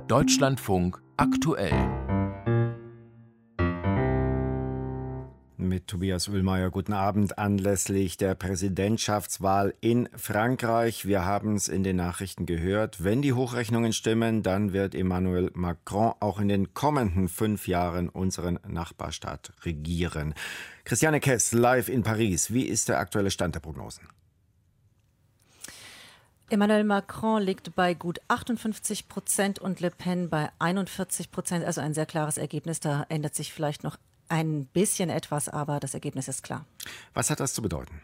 Deutschlandfunk aktuell. Mit Tobias Uhlmeier, guten Abend anlässlich der Präsidentschaftswahl in Frankreich. Wir haben es in den Nachrichten gehört. Wenn die Hochrechnungen stimmen, dann wird Emmanuel Macron auch in den kommenden 5 Jahren unseren Nachbarstaat regieren. Christiane Kess, live in Paris. Wie ist der aktuelle Stand der Prognosen? Emmanuel Macron liegt bei gut 58% und Le Pen bei 41%. Also ein sehr klares Ergebnis. Da ändert sich vielleicht noch ein bisschen etwas, aber das Ergebnis ist klar. Was hat das zu bedeuten?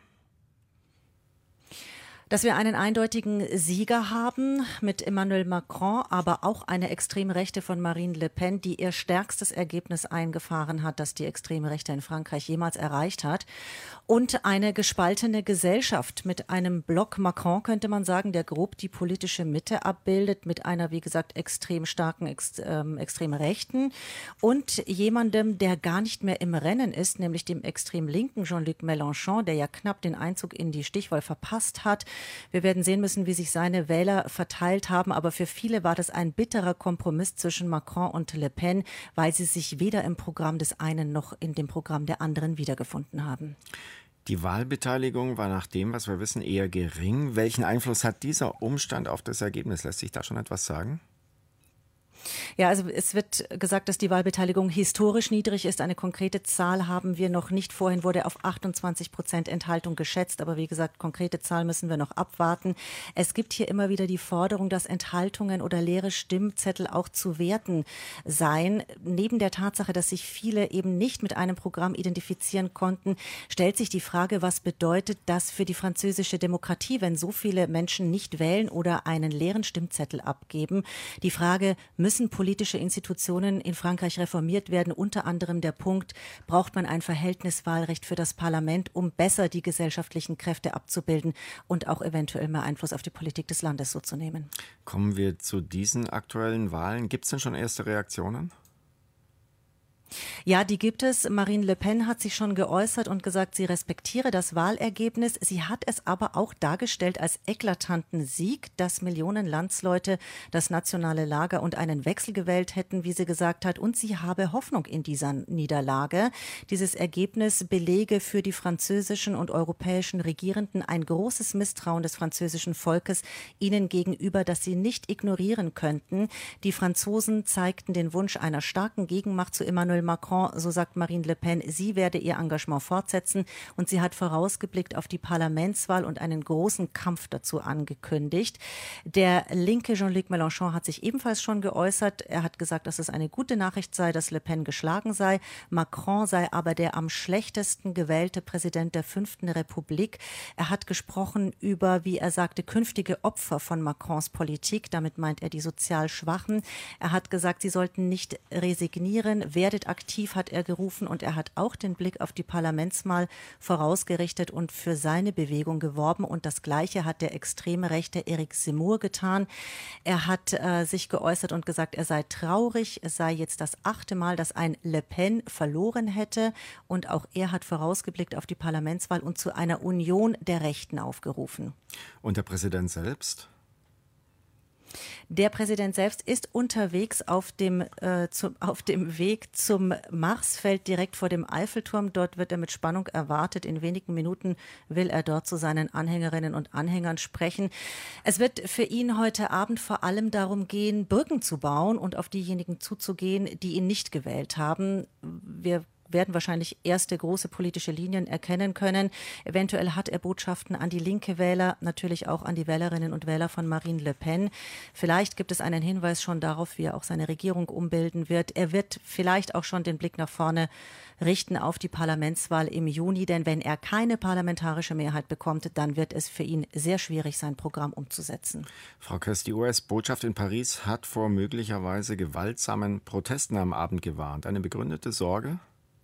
Dass wir einen eindeutigen Sieger haben mit Emmanuel Macron, aber auch eine extreme Rechte von Marine Le Pen, die ihr stärkstes Ergebnis eingefahren hat, das die extreme Rechte in Frankreich jemals erreicht hat. Und eine gespaltene Gesellschaft mit einem Block Macron, könnte man sagen, der grob die politische Mitte abbildet, mit einer, wie gesagt, extrem starken, extrem Rechten und jemandem, der gar nicht mehr im Rennen ist, nämlich dem extrem linken Jean-Luc Mélenchon, der ja knapp den Einzug in die Stichwahl verpasst hat. Wir werden sehen müssen, wie sich seine Wähler verteilt haben, aber für viele war das ein bitterer Kompromiss zwischen Macron und Le Pen, weil sie sich weder im Programm des einen noch in dem Programm der anderen wiedergefunden haben. Die Wahlbeteiligung war nach dem, was wir wissen, eher gering. Welchen Einfluss hat dieser Umstand auf das Ergebnis? Lässt sich da schon etwas sagen? Ja, also es wird gesagt, dass die Wahlbeteiligung historisch niedrig ist. Eine konkrete Zahl haben wir noch nicht. Vorhin wurde auf 28% Enthaltung geschätzt. Aber wie gesagt, konkrete Zahl müssen wir noch abwarten. Es gibt hier immer wieder die Forderung, dass Enthaltungen oder leere Stimmzettel auch zu werten seien. Neben der Tatsache, dass sich viele eben nicht mit einem Programm identifizieren konnten, stellt sich die Frage, was bedeutet das für die französische Demokratie, wenn so viele Menschen nicht wählen oder einen leeren Stimmzettel abgeben? Die Frage, müssen politische Institutionen in Frankreich reformiert werden? Unter anderem der Punkt, braucht man ein Verhältniswahlrecht für das Parlament, um besser die gesellschaftlichen Kräfte abzubilden und auch eventuell mehr Einfluss auf die Politik des Landes so zu nehmen. Kommen wir zu diesen aktuellen Wahlen. Gibt es denn schon erste Reaktionen? Ja, die gibt es. Marine Le Pen hat sich schon geäußert und gesagt, sie respektiere das Wahlergebnis. Sie hat es aber auch dargestellt als eklatanten Sieg, dass Millionen Landsleute das nationale Lager und einen Wechsel gewählt hätten, wie sie gesagt hat. Und sie habe Hoffnung in dieser Niederlage. Dieses Ergebnis belege für die französischen und europäischen Regierenden ein großes Misstrauen des französischen Volkes ihnen gegenüber, das sie nicht ignorieren könnten. Die Franzosen zeigten den Wunsch einer starken Gegenmacht zu Emmanuel Macron, so sagt Marine Le Pen, sie werde ihr Engagement fortsetzen und sie hat vorausgeblickt auf die Parlamentswahl und einen großen Kampf dazu angekündigt. Der linke Jean-Luc Mélenchon hat sich ebenfalls schon geäußert. Er hat gesagt, dass es eine gute Nachricht sei, dass Le Pen geschlagen sei. Macron sei aber der am schlechtesten gewählte Präsident der 5. Republik. Er hat gesprochen über, wie er sagte, künftige Opfer von Macrons Politik. Damit meint er die sozial Schwachen. Er hat gesagt, sie sollten nicht resignieren, werdet aktiv, hat er gerufen, und er hat auch den Blick auf die Parlamentswahl vorausgerichtet und für seine Bewegung geworben, und das Gleiche hat der extreme Rechte Éric Zemmour getan. Er hat sich geäußert und gesagt, er sei traurig, es sei jetzt das 8. Mal, dass ein Le Pen verloren hätte, und auch er hat vorausgeblickt auf die Parlamentswahl und zu einer Union der Rechten aufgerufen. Und der Präsident selbst? Der Präsident selbst ist unterwegs auf dem Weg zum Marsfeld direkt vor dem Eiffelturm. Dort wird er mit Spannung erwartet. In wenigen Minuten will er dort zu seinen Anhängerinnen und Anhängern sprechen. Es wird für ihn heute Abend vor allem darum gehen, Brücken zu bauen und auf diejenigen zuzugehen, die ihn nicht gewählt haben. Wir werden wahrscheinlich erste große politische Linien erkennen können. Eventuell hat er Botschaften an die linke Wähler, natürlich auch an die Wählerinnen und Wähler von Marine Le Pen. Vielleicht gibt es einen Hinweis schon darauf, wie er auch seine Regierung umbilden wird. Er wird vielleicht auch schon den Blick nach vorne richten auf die Parlamentswahl im Juni, denn wenn er keine parlamentarische Mehrheit bekommt, dann wird es für ihn sehr schwierig, sein Programm umzusetzen. Frau Kess, die US-Botschaft in Paris hat vor möglicherweise gewaltsamen Protesten am Abend gewarnt. Eine begründete Sorge?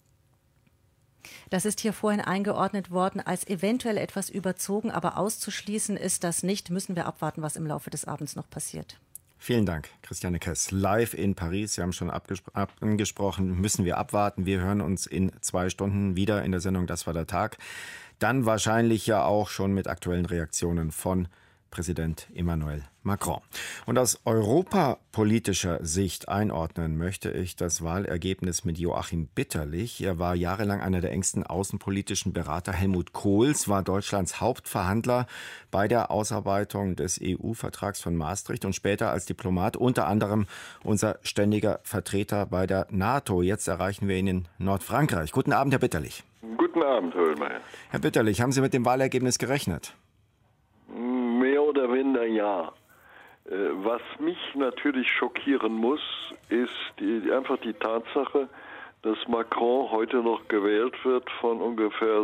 Das ist hier vorhin eingeordnet worden als eventuell etwas überzogen, aber auszuschließen ist das nicht. Müssen wir abwarten, was im Laufe des Abends noch passiert. Vielen Dank, Christiane Kess. Live in Paris, Sie haben schon angesprochen, müssen wir abwarten. Wir hören uns in 2 Stunden wieder in der Sendung Das war der Tag. Dann wahrscheinlich ja auch schon mit aktuellen Reaktionen von Präsident Emmanuel Macron. Und aus europapolitischer Sicht einordnen möchte ich das Wahlergebnis mit Joachim Bitterlich. Er war jahrelang einer der engsten außenpolitischen Berater Helmut Kohls, war Deutschlands Hauptverhandler bei der Ausarbeitung des EU-Vertrags von Maastricht und später als Diplomat unter anderem unser ständiger Vertreter bei der NATO. Jetzt erreichen wir ihn in Nordfrankreich. Guten Abend, Herr Bitterlich. Guten Abend, Herr Oehlmeier. Herr Bitterlich, haben Sie mit dem Wahlergebnis gerechnet? Mehr oder minder ja. Was mich natürlich schockieren muss, ist einfach die Tatsache, dass Macron heute noch gewählt wird von ungefähr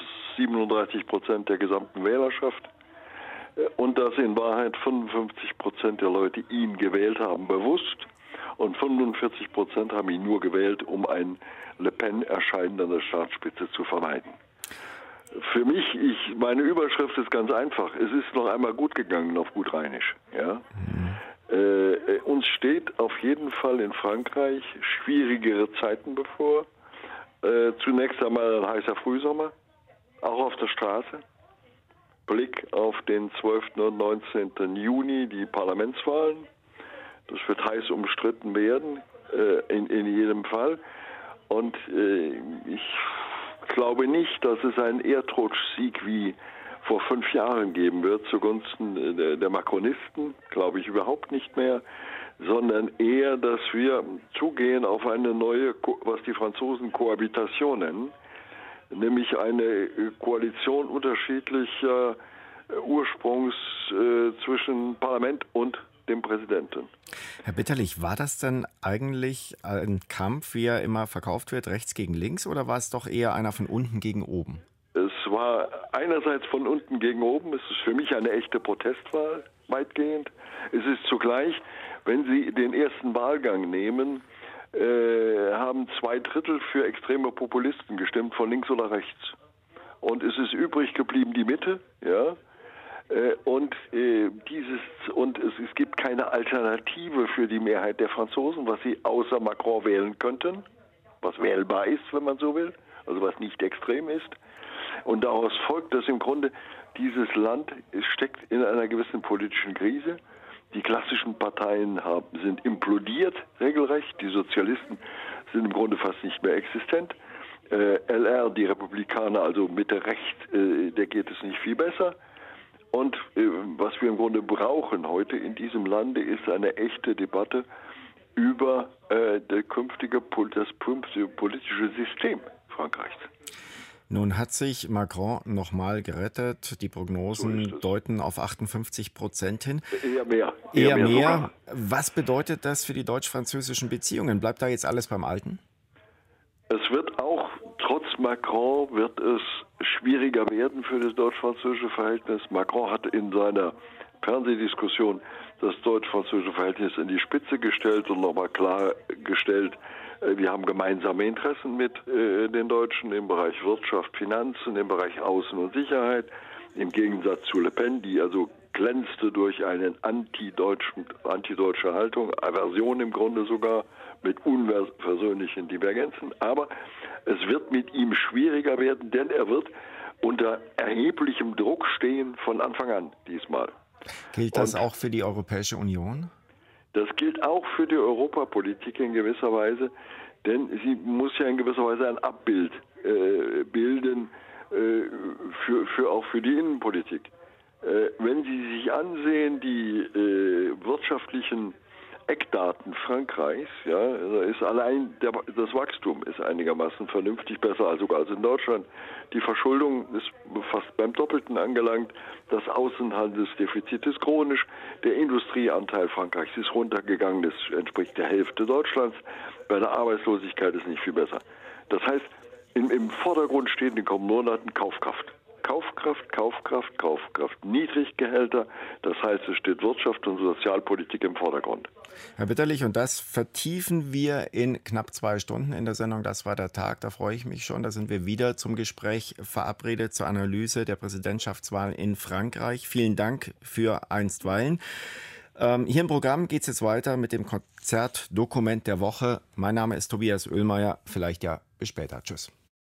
37% der gesamten Wählerschaft und dass in Wahrheit 55% der Leute ihn gewählt haben, bewusst, und 45% haben ihn nur gewählt, um ein Le Pen Erscheinen an der Staatsspitze zu vermeiden. Für mich, meine Überschrift ist ganz einfach. Es ist noch einmal gut gegangen auf gut Rheinisch. Ja? Uns steht auf jeden Fall in Frankreich schwierigere Zeiten bevor. Zunächst einmal ein heißer Frühsommer, auch auf der Straße. Blick auf den 12. und 19. Juni, die Parlamentswahlen. Das wird heiß umstritten werden, in jedem Fall. Und ich glaube nicht, dass es einen Erdrutschsieg wie vor 5 Jahren geben wird zugunsten der Macronisten, glaube ich überhaupt nicht mehr, sondern eher, dass wir zugehen auf eine neue, was die Franzosen Kohabitation nennen, nämlich eine Koalition unterschiedlicher Ursprungs zwischen Parlament und dem Präsidenten. Herr Bitterlich, war das denn eigentlich ein Kampf, wie er immer verkauft wird, rechts gegen links, oder war es doch eher einer von unten gegen oben? Es war einerseits von unten gegen oben. Es ist für mich eine echte Protestwahl, weitgehend. Es ist zugleich, wenn Sie den ersten Wahlgang nehmen, haben 2/3 für extreme Populisten gestimmt, von links oder rechts. Und es ist übrig geblieben die Mitte, ja. Und es gibt keine Alternative für die Mehrheit der Franzosen, was sie außer Macron wählen könnten, was wählbar ist, wenn man so will, also was nicht extrem ist. Und daraus folgt, dass im Grunde dieses Land steckt in einer gewissen politischen Krise. Die klassischen Parteien sind implodiert, regelrecht. Die Sozialisten sind im Grunde fast nicht mehr existent. LR, die Republikaner, also Mitte rechts, der geht es nicht viel besser. Und was wir im Grunde brauchen heute in diesem Lande ist eine echte Debatte über das künftige politische System Frankreichs. Nun hat sich Macron nochmal gerettet. Die Prognosen deuten auf 58% hin. Eher mehr. Was bedeutet das für die deutsch-französischen Beziehungen? Bleibt da jetzt alles beim Alten? Es wird auch, trotz Macron, wird es schwieriger werden für das deutsch-französische Verhältnis. Macron hat in seiner Fernsehdiskussion das deutsch-französische Verhältnis in die Spitze gestellt und nochmal klargestellt, wir haben gemeinsame Interessen mit den Deutschen im Bereich Wirtschaft, Finanzen, im Bereich Außen- und Sicherheit. Im Gegensatz zu Le Pen, die also glänzte durch eine antideutsche Haltung, Aversion im Grunde sogar, mit unversöhnlichen Divergenzen. Aber es wird mit ihm schwieriger werden, denn er wird unter erheblichem Druck stehen von Anfang an diesmal. Gilt das auch für die Europäische Union? Das gilt auch für die Europapolitik in gewisser Weise, denn sie muss ja in gewisser Weise ein Abbild bilden auch für die Innenpolitik. Wenn Sie sich ansehen, die wirtschaftlichen Eckdaten Frankreichs, ja, da ist allein das Wachstum ist einigermaßen vernünftig, besser als sogar als in Deutschland. Die Verschuldung ist fast beim Doppelten angelangt. Das Außenhandelsdefizit ist chronisch. Der Industrieanteil Frankreichs ist runtergegangen. Das entspricht der Hälfte Deutschlands. Bei der Arbeitslosigkeit ist nicht viel besser. Das heißt, im Vordergrund steht in den kommenden Monaten Kaufkraft. Kaufkraft, Niedriggehälter. Das heißt, es steht Wirtschaft und Sozialpolitik im Vordergrund. Herr Bitterlich, und das vertiefen wir in knapp 2 Stunden in der Sendung Das war der Tag. Da freue ich mich schon. Da sind wir wieder zum Gespräch verabredet zur Analyse der Präsidentschaftswahl in Frankreich. Vielen Dank für einstweilen. Hier im Programm geht es jetzt weiter mit dem Konzertdokument der Woche. Mein Name ist Tobias Oehlmeier. Vielleicht ja bis später. Tschüss.